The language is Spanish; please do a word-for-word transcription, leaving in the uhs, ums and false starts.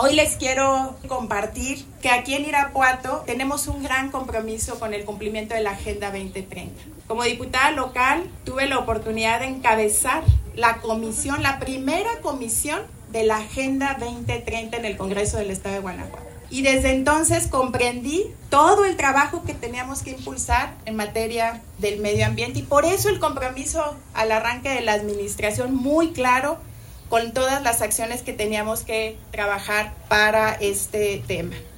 Hoy les quiero compartir que aquí en Irapuato tenemos un gran compromiso con el cumplimiento de la Agenda veinte treinta. Como diputada local tuve la oportunidad de encabezar la comisión, la primera comisión de la Agenda veinte treinta en el Congreso del Estado de Guanajuato. Y desde entonces comprendí todo el trabajo que teníamos que impulsar en materia del medio ambiente y por eso el compromiso al arranque de la administración muy claro con todas las acciones que teníamos que trabajar para este tema.